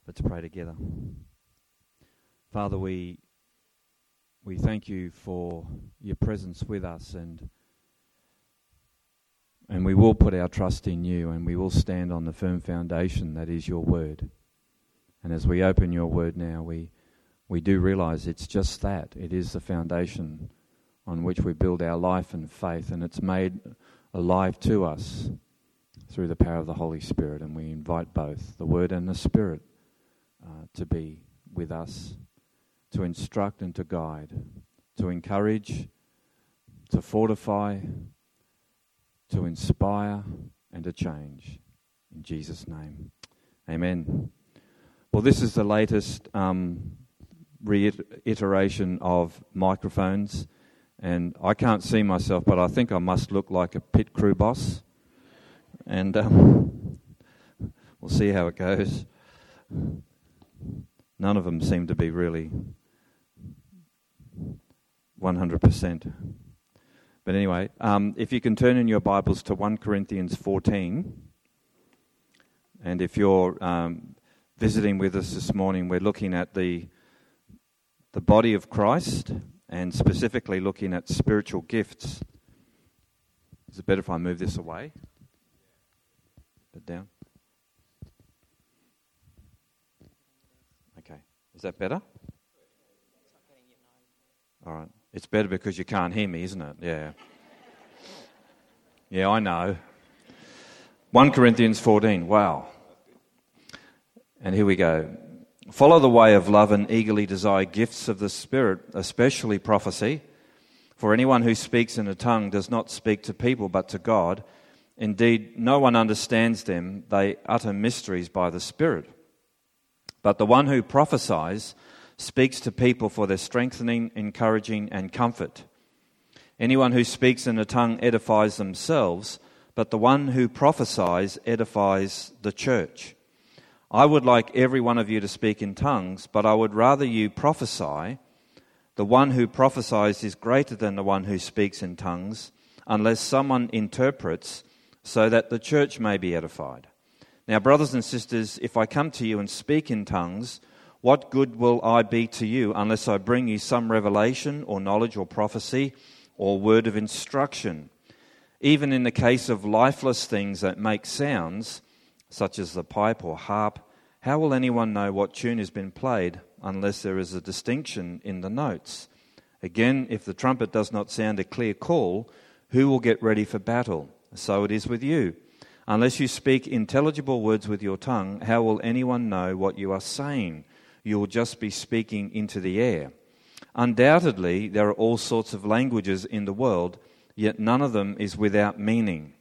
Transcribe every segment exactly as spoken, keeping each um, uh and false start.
Let's pray together. Father, we we thank you for your presence with us, and and we will put our trust in you, and we will stand on the firm foundation that is your word. And as we open your word now, we we do realize it's just that. It is the foundation on which we build our life and faith, and it's made alive to us through the power of the Holy Spirit. And we invite both the Word and the Spirit uh, to be with us, to instruct and to guide, to encourage, to fortify, to inspire, and to change. In Jesus' name, amen. Well, this is the latest um, reiteration of microphones, and I can't see myself, but I think I must look like a pit crew boss. And um, we'll see how it goes. None of them seem to be really one hundred percent. But anyway, um, if you can turn in your Bibles to First Corinthians fourteen. And if you're um, visiting with us this morning, we're looking at the the body of Christ, and specifically looking at spiritual gifts. Is it better if I move this away? Bit down. Okay. Is that better? All right. It's better because you can't hear me, isn't it? Yeah. Yeah, I know. First Corinthians fourteen. Wow. And here we go. Follow the way of love and eagerly desire gifts of the Spirit, especially prophecy. For anyone who speaks in a tongue does not speak to people but to God. Indeed, no one understands them. They utter mysteries by the Spirit. But the one who prophesies speaks to people for their strengthening, encouraging, and comfort. Anyone who speaks in a tongue edifies themselves, but the one who prophesies edifies the church. I would like every one of you to speak in tongues, but I would rather you prophesy. The one who prophesies is greater than the one who speaks in tongues, unless someone interprets, so that the church may be edified. Now, brothers and sisters, if I come to you and speak in tongues, what good will I be to you unless I bring you some revelation or knowledge or prophecy or word of instruction? Even in the case of lifeless things that make sounds, such as the pipe or harp, how will anyone know what tune has been played unless there is a distinction in the notes? Again, if the trumpet does not sound a clear call, who will get ready for battle? So it is with you. Unless you speak intelligible words with your tongue, how will anyone know what you are saying? You will just be speaking into the air. Undoubtedly, there are all sorts of languages in the world, yet none of them is without meaning.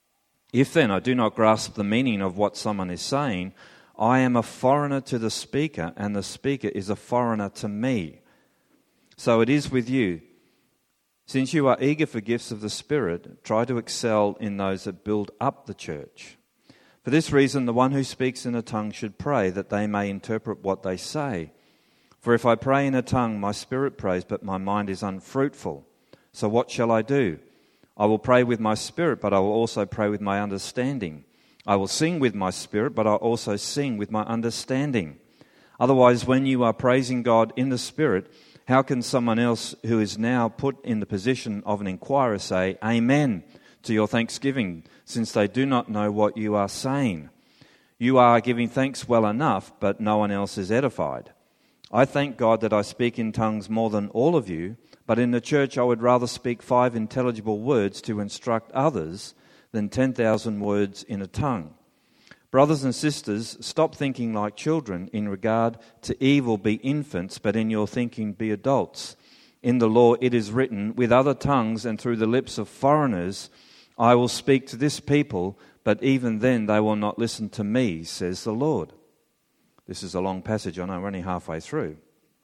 If then I do not grasp the meaning of what someone is saying, I am a foreigner to the speaker, and the speaker is a foreigner to me. So it is with you. Since you are eager for gifts of the Spirit, try to excel in those that build up the church. For this reason, the one who speaks in a tongue should pray that they may interpret what they say. For if I pray in a tongue, my spirit prays, but my mind is unfruitful. So what shall I do? I will pray with my spirit, but I will also pray with my understanding. I will sing with my spirit, but I will also sing with my understanding. Otherwise, when you are praising God in the Spirit, how can someone else who is now put in the position of an inquirer say, Amen, to your thanksgiving, since they do not know what you are saying? You are giving thanks well enough, but no one else is edified. I thank God that I speak in tongues more than all of you, but in the church I would rather speak five intelligible words to instruct others than ten thousand words in a tongue. Brothers and sisters, stop thinking like children. In regard to evil, be infants, but in your thinking be adults. In the law it is written, with other tongues and through the lips of foreigners I will speak to this people, but even then they will not listen to me, says the Lord. This is a long passage, I know, we're only halfway through.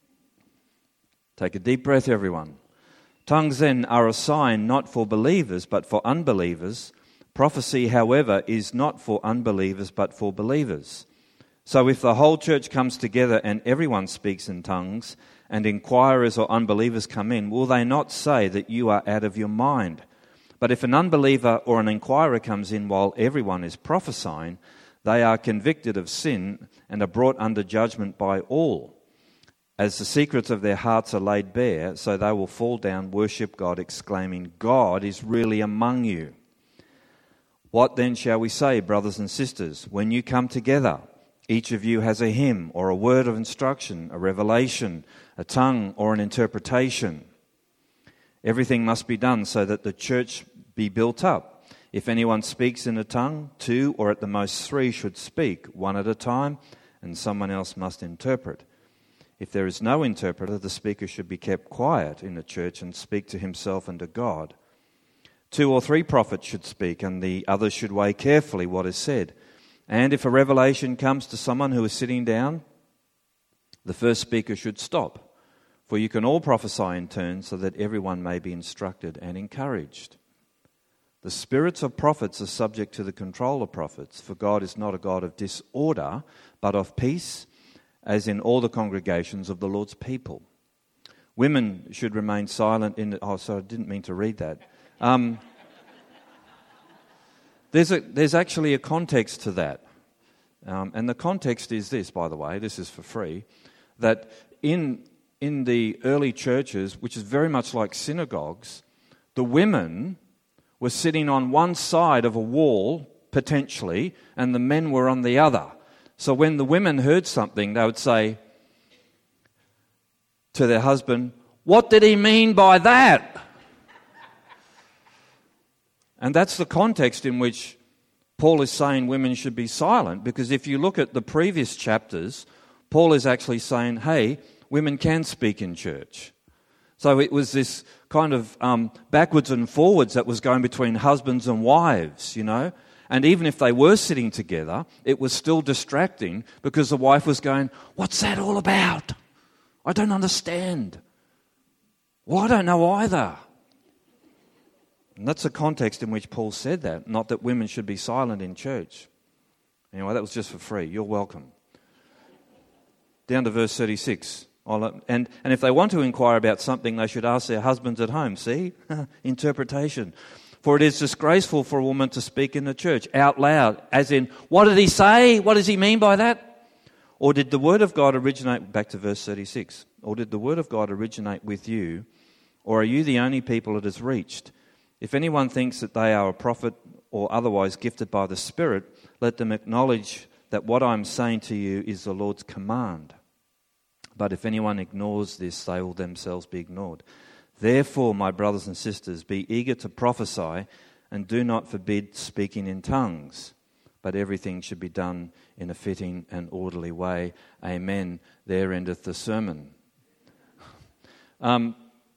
Take a deep breath, everyone. Tongues then are a sign not for believers, but for unbelievers. Prophecy, however, is not for unbelievers, but for believers. So if the whole church comes together and everyone speaks in tongues, and inquirers or unbelievers come in, will they not say that you are out of your mind? But if an unbeliever or an inquirer comes in while everyone is prophesying, They are convicted of sin and are brought under judgment by all. As the secrets of their hearts are laid bare, so they will fall down, worship God, exclaiming, God is really among you. What then shall we say, brothers and sisters? When you come together, each of you has a hymn or a word of instruction, a revelation, a tongue or an interpretation. Everything must be done so that the church be built up. If anyone speaks in a tongue, two or at the most three should speak, one at a time, and someone else must interpret. If there is no interpreter, the speaker should be kept quiet in the church and speak to himself and to God. Two or three prophets should speak, and the others should weigh carefully what is said. And if a revelation comes to someone who is sitting down, the first speaker should stop, for you can all prophesy in turn so that everyone may be instructed and encouraged. The spirits of prophets are subject to the control of prophets, for God is not a God of disorder, but of peace, as in all the congregations of the Lord's people. Women should remain silent in the... Oh, sorry, I didn't mean to read that. Um, there's, a, there's actually a context to that. Um, and the context is this, by the way, this is for free, that in, in the early churches, which is very much like synagogues, the women were sitting on one side of a wall, potentially, and the men were on the other. So when the women heard something, they would say to their husband, "What did he mean by that?" And that's the context in which Paul is saying women should be silent, because if you look at the previous chapters, Paul is actually saying, hey, women can speak in church. So it was this kind of um, backwards and forwards that was going between husbands and wives, you know. And even if they were sitting together, it was still distracting because the wife was going, "What's that all about? I don't understand." "Well, I don't know either." And that's the context in which Paul said that, not that women should be silent in church. Anyway, that was just for free. You're welcome. Down to verse thirty-six. And, and if they want to inquire about something, they should ask their husbands at home. See? Interpretation. For it is disgraceful for a woman to speak in the church out loud, as in, what did he say? What does he mean by that? Or did the word of God originate, back to verse thirty-six, or did the word of God originate with you, or are you the only people it has reached? If anyone thinks that they are a prophet or otherwise gifted by the Spirit, let them acknowledge that what I am saying to you is the Lord's command. But if anyone ignores this, they will themselves be ignored. Therefore, my brothers and sisters, be eager to prophesy and do not forbid speaking in tongues. But everything should be done in a fitting and orderly way. Amen. There endeth the sermon. Um,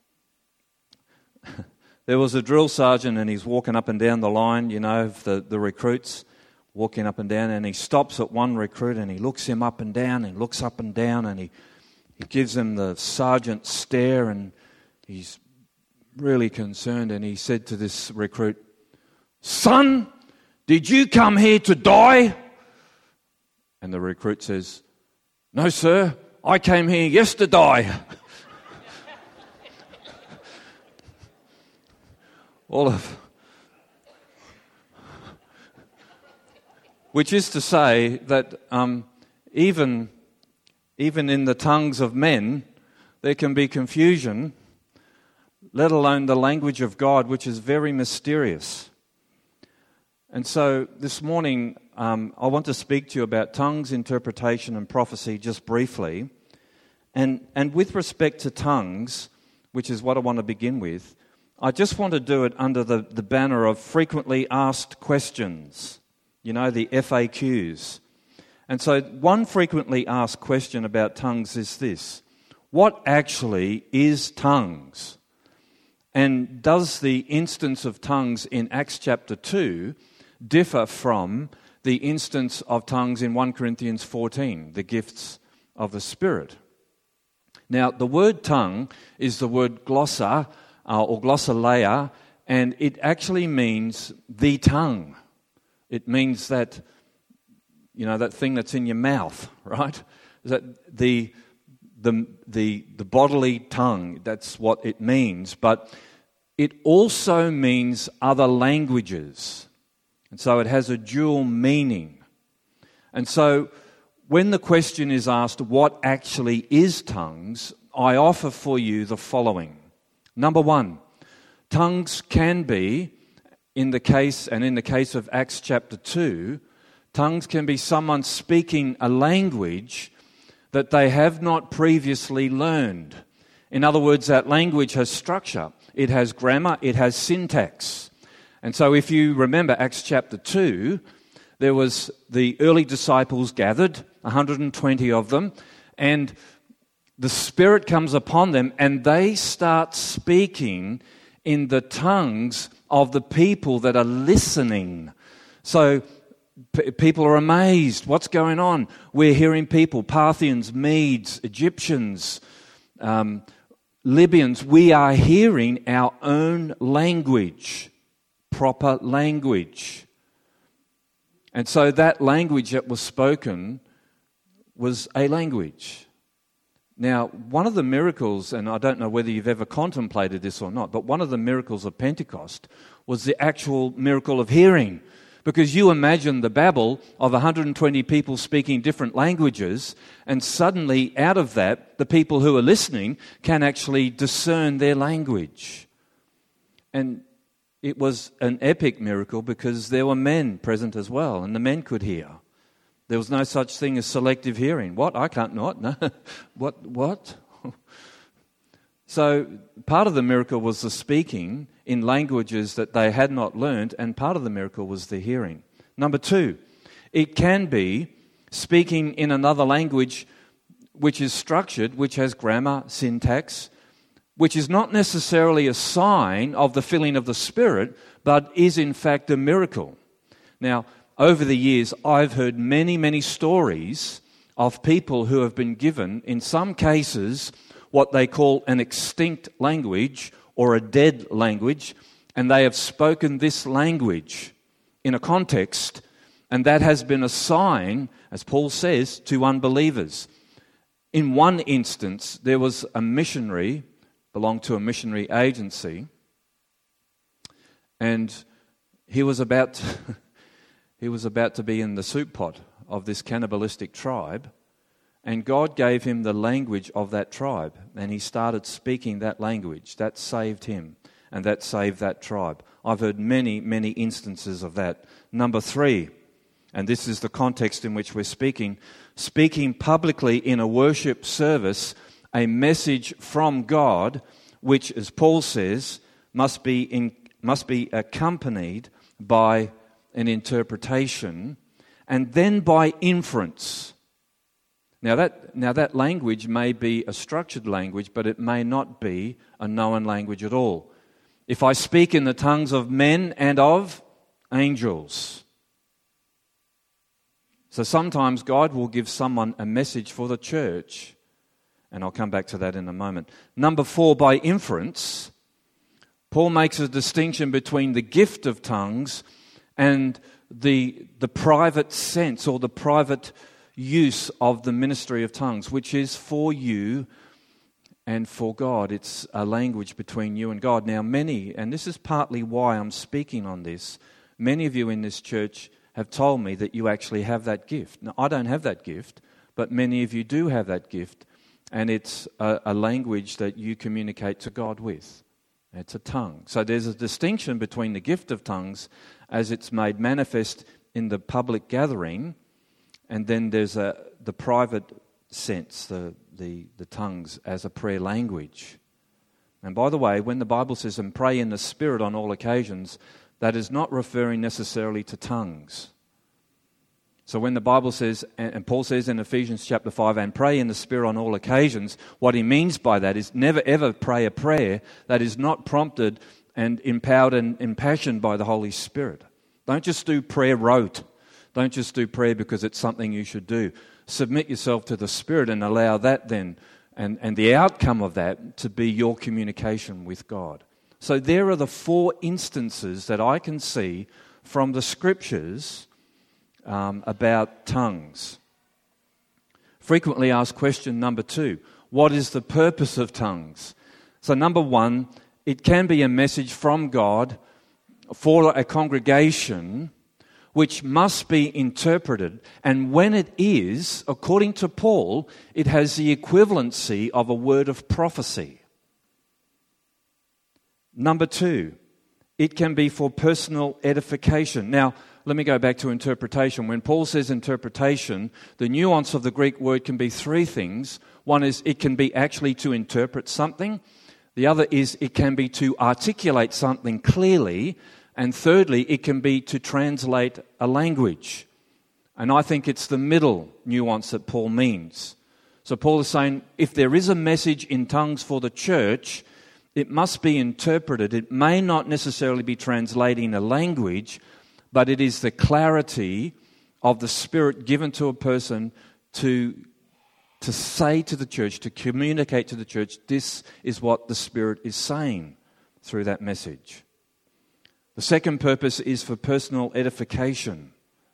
there was a drill sergeant and he's walking up and down the line, you know, of the, the recruits, walking up and down, and he stops at one recruit and he looks him up and down and looks up and down and he He gives him the sergeant stare, and he's really concerned, and he said to this recruit, "Son, did you come here to die?" And the recruit says, "No, sir, I came here yesterday." All of... Which is to say that um, even... Even in the tongues of men, there can be confusion, let alone the language of God, which is very mysterious. And so this morning, um, I want to speak to you about tongues, interpretation, and prophecy just briefly. And, and with respect to tongues, which is what I want to begin with, I just want to do it under the, the banner of frequently asked questions, you know, the F A Qs. And so one frequently asked question about tongues is this: what actually is tongues? And does the instance of tongues in Acts chapter two differ from the instance of tongues in First Corinthians fourteen, the gifts of the Spirit? Now, the word tongue is the word glossa uh, or glossolalia, and it actually means the tongue. It means that, you know, that thing that's in your mouth, right? That the the the the bodily tongue, that's what it means. But it also means other languages. And so it has a dual meaning. And so when the question is asked, what actually is tongues, I offer for you the following. Number one, tongues can be, in the case, and in the case of Acts chapter two, tongues can be someone speaking a language that they have not previously learned. In other words, that language has structure, it has grammar, it has syntax. And so if you remember Acts chapter two, there was the early disciples gathered, one hundred twenty of them, and the Spirit comes upon them and they start speaking in the tongues of the people that are listening. So p- people are amazed. What's going on? We're hearing people, Parthians, Medes, Egyptians, um, Libyans. We are hearing our own language, proper language. And so that language that was spoken was a language. Now, one of the miracles, and I don't know whether you've ever contemplated this or not, but one of the miracles of Pentecost was the actual miracle of hearing. Because you imagine the babble of one hundred twenty people speaking different languages, and suddenly out of that, the people who are listening can actually discern their language. And it was an epic miracle because there were men present as well, and the men could hear. There was no such thing as selective hearing. What? I can't not. No. What? What? So part of the miracle was the speaking in languages that they had not learned, and part of the miracle was the hearing. Number two, it can be speaking in another language which is structured, which has grammar, syntax, which is not necessarily a sign of the filling of the Spirit, but is in fact a miracle. Now, over the years, I've heard many, many stories of people who have been given, in some cases, what they call an extinct language or a dead language, and they have spoken this language in a context, and that has been a sign, as Paul says, to unbelievers. In one instance, there was a missionary, belonged to a missionary agency, and he was about to He was about to be in the soup pot of this cannibalistic tribe, and God gave him the language of that tribe, and he started speaking that language. That saved him, and that saved that tribe. I've heard many, many instances of that. Number three, and this is the context in which we're speaking, speaking publicly in a worship service, a message from God, which, as Paul says, must be in, must be accompanied by an interpretation, and then by inference. Now that, now that language may be a structured language, but it may not be a known language at all. If I speak in the tongues of men and of angels. So sometimes God will give someone a message for the church, and I'll come back to that in a moment. Number four, by inference, Paul makes a distinction between the gift of tongues and the the private sense or the private use of the ministry of tongues, which is for you and for God. It's a language between you and God. Now many, and this is partly why I'm speaking on this, many of you in this church have told me that you actually have that gift. Now I don't have that gift, but many of you do have that gift, and it's a, a language that you communicate to God with. It's a tongue. So there's a distinction between the gift of tongues as it's made manifest in the public gathering, and then there's a the private sense, the, the, the tongues as a prayer language. And by the way, when the Bible says, and pray in the Spirit on all occasions, that is not referring necessarily to tongues. So when the Bible says, and Paul says in Ephesians chapter five, and pray in the Spirit on all occasions, what he means by that is never ever pray a prayer that is not prompted and empowered and impassioned by the Holy Spirit. Don't just do prayer rote. Don't just do prayer because it's something you should do. Submit yourself to the Spirit and allow that then, and, and the outcome of that, to be your communication with God. So there are the four instances that I can see from the Scriptures um, about tongues. Frequently asked question number two, what is the purpose of tongues? So number one, it can be a message from God for a congregation which must be interpreted. And when it is, according to Paul, it has the equivalency of a word of prophecy. Number two, it can be for personal edification. Now, let me go back to interpretation. When Paul says interpretation, the nuance of the Greek word can be three things. One is it can be actually to interpret something. The other is it can be to articulate something clearly. And thirdly, it can be to translate a language. And I think it's the middle nuance that Paul means. So Paul is saying, if there is a message in tongues for the church, it must be interpreted. It may not necessarily be translating a language, but it is the clarity of the Spirit given to a person to, to say to the church, to communicate to the church, this is what the Spirit is saying through that message. The second purpose is for personal edification.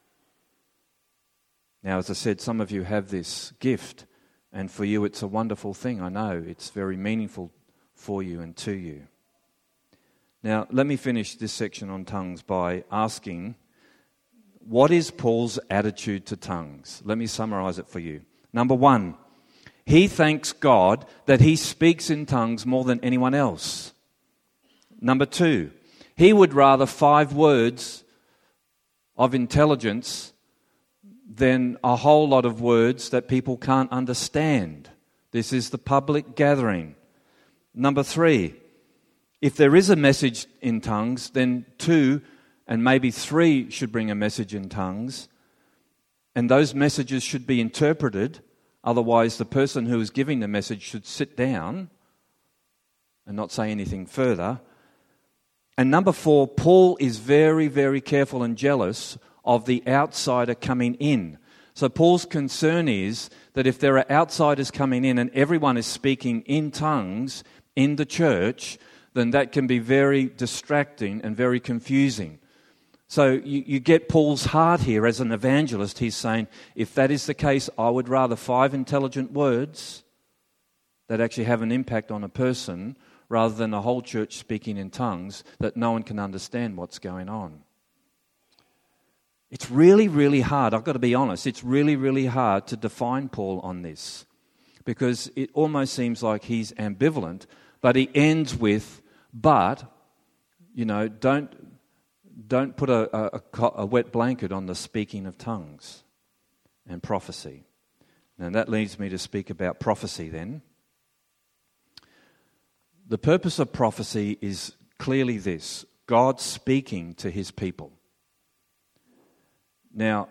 Now, as I said, some of you have this gift, and for you it's a wonderful thing. I know it's very meaningful for you and to you. Now, let me finish this section on tongues by asking, what is Paul's attitude to tongues? Let me summarize it for you. Number one, he thanks God that he speaks in tongues more than anyone else. Number two, he would rather five words of intelligence than a whole lot of words that people can't understand. This is the public gathering. Number three, if there is a message in tongues, then two and maybe three should bring a message in tongues, and those messages should be interpreted. Otherwise, the person who is giving the message should sit down and not say anything further. And number four, Paul is very, very careful and jealous of the outsider coming in. So Paul's concern is that if there are outsiders coming in and everyone is speaking in tongues in the church, then that can be very distracting and very confusing. So you, you get Paul's heart here as an evangelist. He's saying, if that is the case, I would rather five intelligent words that actually have an impact on a person rather than a whole church speaking in tongues that no one can understand what's going on. It's really, really hard. I've got to be honest. It's really, really hard to define Paul on this because it almost seems like he's ambivalent, but he ends with, but, you know, don't don't put a, a, a wet blanket on the speaking of tongues and prophecy. Now that leads me to speak about prophecy then. The purpose of prophecy is clearly this: God speaking to his people. Now,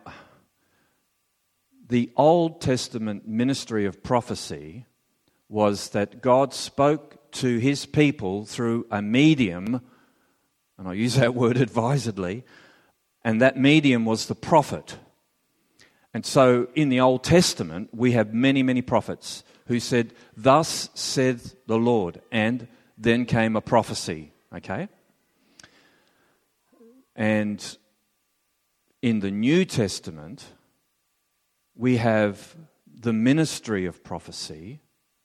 the Old Testament ministry of prophecy was that God spoke to his people through a medium, and I use that word advisedly, and that medium was the prophet. And so in the Old Testament, we have many, many prophets who said, "Thus saith the Lord," and then came a prophecy, okay? And in the New Testament, we have the ministry of prophecy.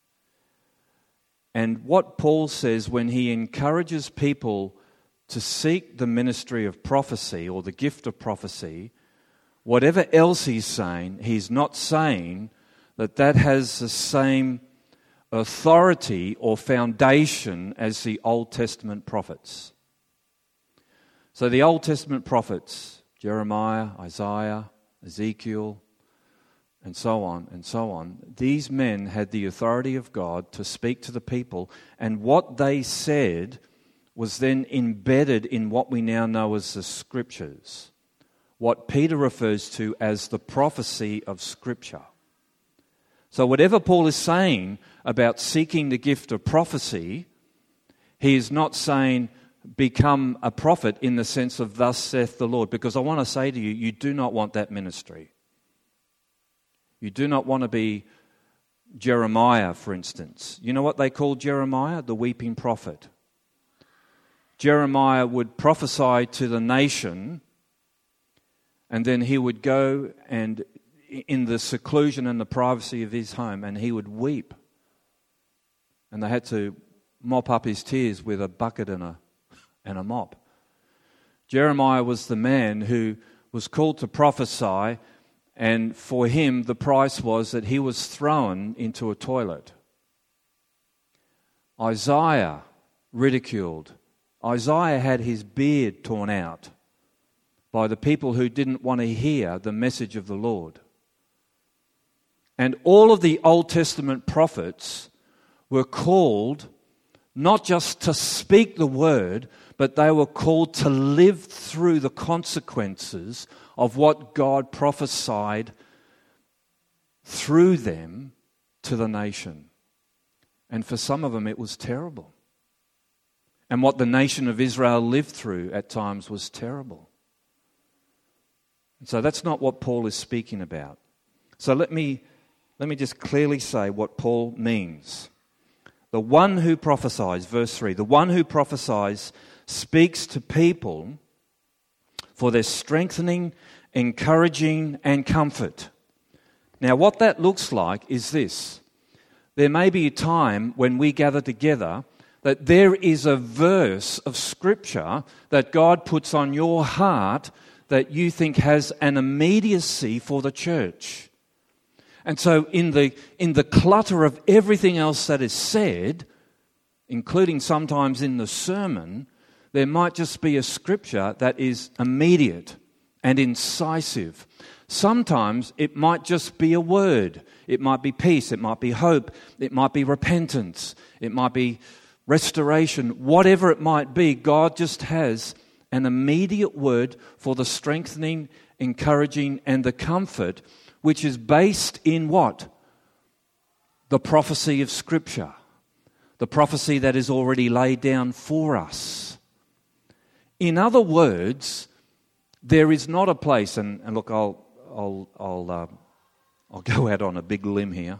And what Paul says when he encourages people to seek the ministry of prophecy or the gift of prophecy, whatever else he's saying, he's not saying that that has the same authority or foundation as the Old Testament prophets. So the Old Testament prophets, Jeremiah, Isaiah, Ezekiel, and so on and so on, these men had the authority of God to speak to the people, and what they said was then embedded in what we now know as the Scriptures, what Peter refers to as the prophecy of Scripture. So whatever Paul is saying about seeking the gift of prophecy, he is not saying become a prophet in the sense of thus saith the Lord, because I want to say to you, you do not want that ministry. You do not want to be Jeremiah, for instance. You know what they called Jeremiah? The weeping prophet. Jeremiah would prophesy to the nation, and then he would go and in the seclusion and the privacy of his home, and he would weep. And they had to mop up his tears with a bucket and a, and a mop. Jeremiah was the man who was called to prophesy, and for him the price was that he was thrown into a toilet. Isaiah ridiculed. Isaiah had his beard torn out by the people who didn't want to hear the message of the Lord. And all of the Old Testament prophets were called not just to speak the word, but they were called to live through the consequences of what God prophesied through them to the nation. And for some of them it was terrible. And what the nation of Israel lived through at times was terrible. And so that's not what Paul is speaking about. So let me, let me just clearly say what Paul means. The one who prophesies, verse three, the one who prophesies speaks to people for their strengthening, encouraging, and comfort. Now, what that looks like is this. There may be a time when we gather together that there is a verse of Scripture that God puts on your heart that you think has an immediacy for the church. And so in the in the clutter of everything else that is said, including sometimes in the sermon, there might just be a scripture that is immediate and incisive. Sometimes it might just be a word. It might be peace, it might be hope, it might be repentance, it might be restoration. Whatever it might be, God just has an immediate word for the strengthening, encouraging, and the comfort, which is based in what? The prophecy of Scripture. The prophecy that is already laid down for us. In other words, there is not a place, and, and look, I'll I'll I'll uh, I'll go out on a big limb here.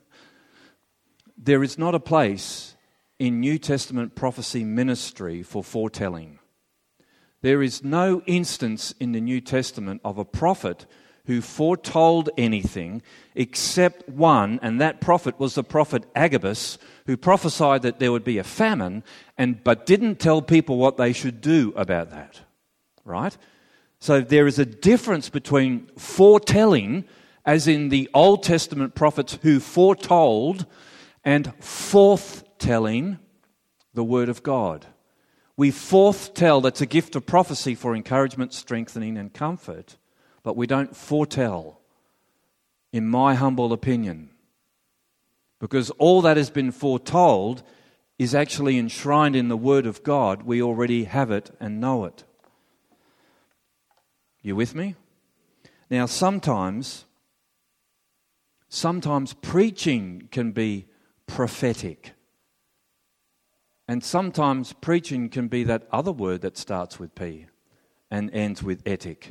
There is not a place in New Testament prophecy ministry for foretelling. There is no instance in the New Testament of a prophet who foretold anything except one, and that prophet was the prophet Agabus, who prophesied that there would be a famine, and but didn't tell people what they should do about that. Right? So there is a difference between foretelling, as in the Old Testament prophets who foretold, and forthtelling the Word of God. We forthtell, that's a gift of prophecy for encouragement, strengthening, and comfort. But we don't foretell, in my humble opinion. Because all that has been foretold is actually enshrined in the Word of God. We already have it and know it. You with me? Now sometimes, sometimes preaching can be prophetic. And sometimes preaching can be that other word that starts with P and ends with etic.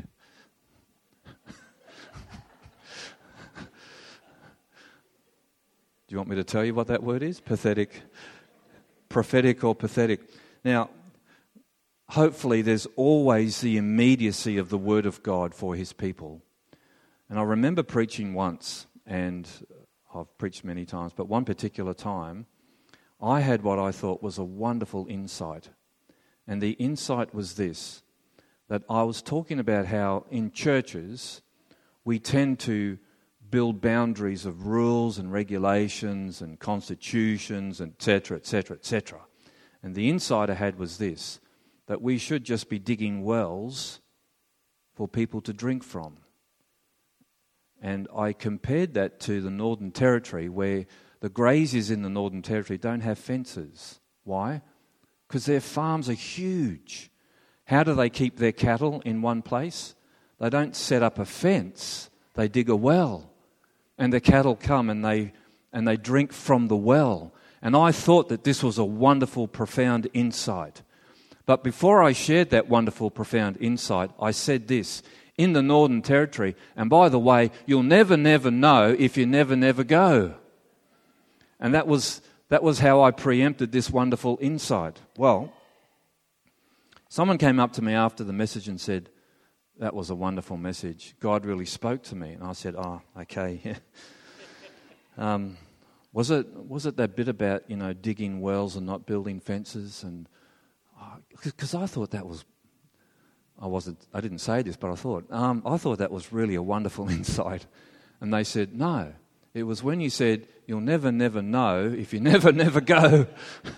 Do you want me to tell you what that word is? Pathetic. Prophetic or pathetic. Now, hopefully there's always the immediacy of the Word of God for His people. And I remember preaching once, and I've preached many times, but one particular time, I had what I thought was a wonderful insight. And the insight was this, that I was talking about how in churches we tend to build boundaries of rules and regulations and constitutions, and et cetera, et cetera, et cetera. And the insight I had was this, that we should just be digging wells for people to drink from. And I compared that to the Northern Territory, where the graziers in the Northern Territory don't have fences. Why? Because their farms are huge. How do they keep their cattle in one place? They don't set up a fence, they dig a well. And the cattle come and they and they drink from the well. And I thought that this was a wonderful, profound insight. But before I shared that wonderful, profound insight, I said this, in the Northern Territory, and by the way, you'll never, never know if you never, never go. And that was that was how I preempted this wonderful insight. Well, someone came up to me after the message and said, that was a wonderful message. God really spoke to me. And I said, oh, okay. Yeah. um, was it was it that bit about, you know, digging wells and not building fences? And because oh, I thought that was I wasn't. I didn't say this, but I thought, um, I thought that was really a wonderful insight. And they said, no, it was when you said, you'll never, never know if you never, never go.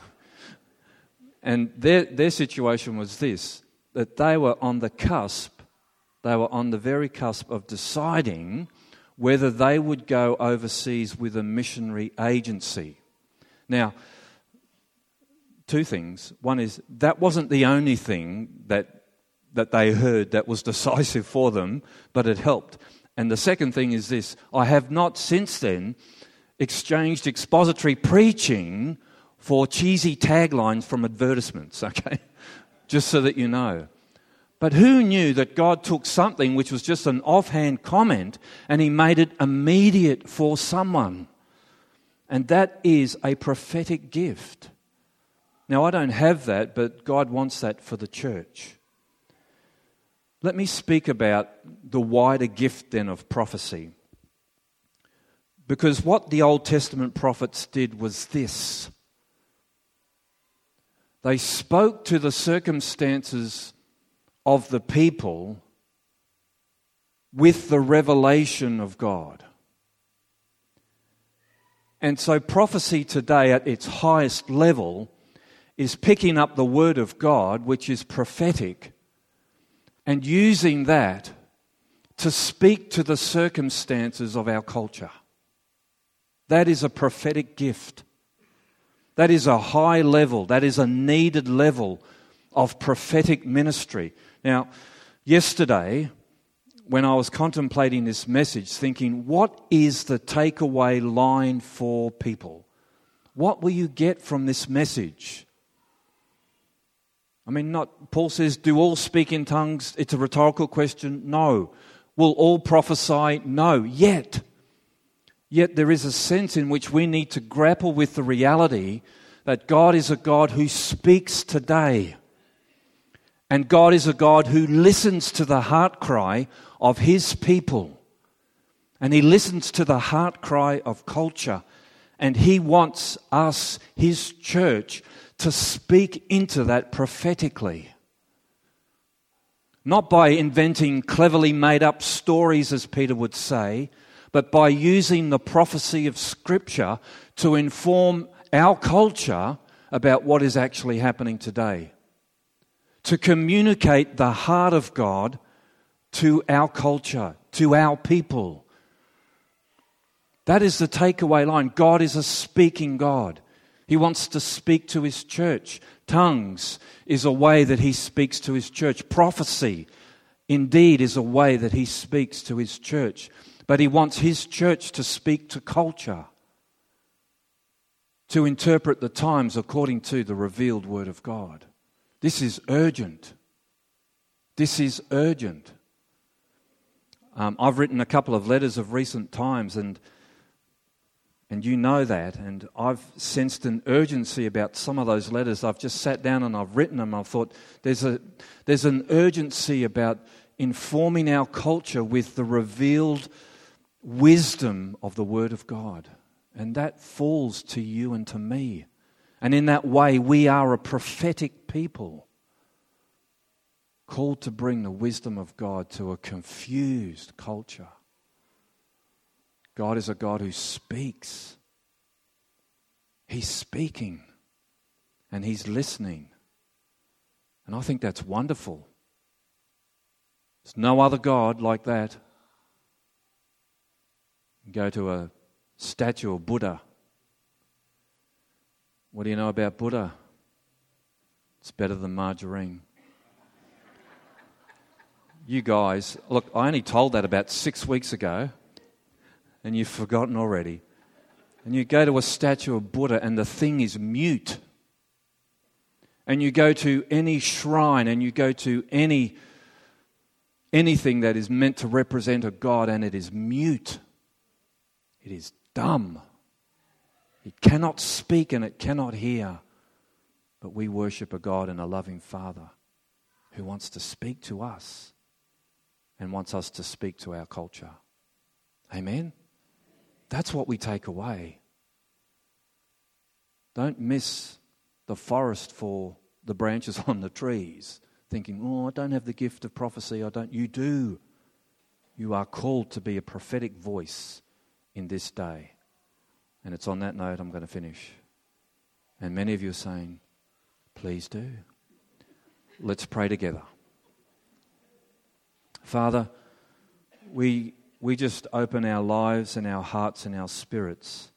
And their their situation was this, that they were on the cusp, they were on the very cusp of deciding whether they would go overseas with a missionary agency. Now, two things. One is, that wasn't the only thing that that they heard that was decisive for them, but it helped. And the second thing is this, I have not since then exchanged expository preaching for cheesy taglines from advertisements, okay? Just so that you know. But who knew that God took something which was just an offhand comment and he made it immediate for someone? And that is a prophetic gift. Now, I don't have that, but God wants that for the church. Let me speak about the wider gift then of prophecy. Because what the Old Testament prophets did was this. They spoke to the circumstances of the people with the revelation of God. And so prophecy today at its highest level is picking up the word of God, which is prophetic, and using that to speak to the circumstances of our culture. That is a prophetic gift. That is a high level, that is a needed level of prophetic ministry. Now, yesterday, when I was contemplating this message, thinking, what is the takeaway line for people? What will you get from this message? I mean, not Paul says, do all speak in tongues? It's a rhetorical question. No. Will all prophesy? No. Yet. Yet there is a sense in which we need to grapple with the reality that God is a God who speaks today. And God is a God who listens to the heart cry of His people. And He listens to the heart cry of culture. And He wants us, His church, to speak into that prophetically. Not by inventing cleverly made up stories, as Peter would say, but by using the prophecy of Scripture to inform our culture about what is actually happening today. To communicate the heart of God to our culture, to our people. That is the takeaway line. God is a speaking God. He wants to speak to His church. Tongues is a way that He speaks to His church. Prophecy, indeed, is a way that He speaks to His church. But He wants His church to speak to culture, to interpret the times according to the revealed Word of God. This is urgent. This is urgent. Um, I've written a couple of letters of recent times, and and you know that, and I've sensed an urgency about some of those letters. I've just sat down and I've written them. I've thought there's a there's an urgency about informing our culture with the revealed wisdom of the Word of God. And that falls to you and to me. And in that way, we are a prophetic people, called to bring the wisdom of God to a confused culture. God is a God who speaks. He's speaking. And He's listening. And I think that's wonderful. There's no other God like that. Go to a statue of Buddha. What do you know about Buddha? It's better than margarine. You guys, look, I only told that about six weeks ago, and you've forgotten already. And you go to a statue of Buddha, and the thing is mute. And you go to any shrine, and you go to any anything that is meant to represent a God, and it is mute. It is dumb. It cannot speak and it cannot hear. But we worship a God and a loving Father who wants to speak to us and wants us to speak to our culture. Amen? That's what we take away. Don't miss the forest for the branches on the trees. thinking, oh, I don't have the gift of prophecy. I don't. You do. You are called to be a prophetic voice in this day. And it's on that note I'm going to finish. And many of you are saying, please do. Let's pray together. Father, we we just open our lives and our hearts and our spirits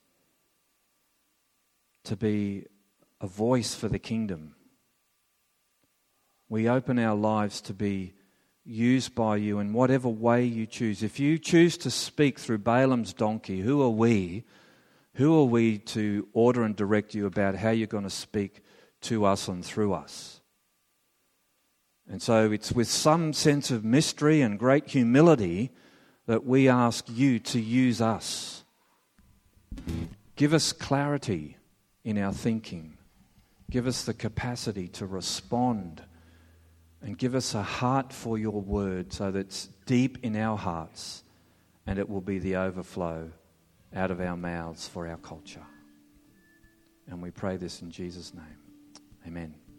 to be a voice for the kingdom. We open our lives to be used by you in whatever way you choose. If you choose to speak through Balaam's donkey, who are we? Who are we to order and direct you about how you're going to speak to us and through us? And so it's with some sense of mystery and great humility that we ask you to use us. Give us clarity in our thinking. Give us the capacity to respond. And give us a heart for your word so that it's deep in our hearts and it will be the overflow out of our mouths for our culture. And we pray this in Jesus' name. Amen.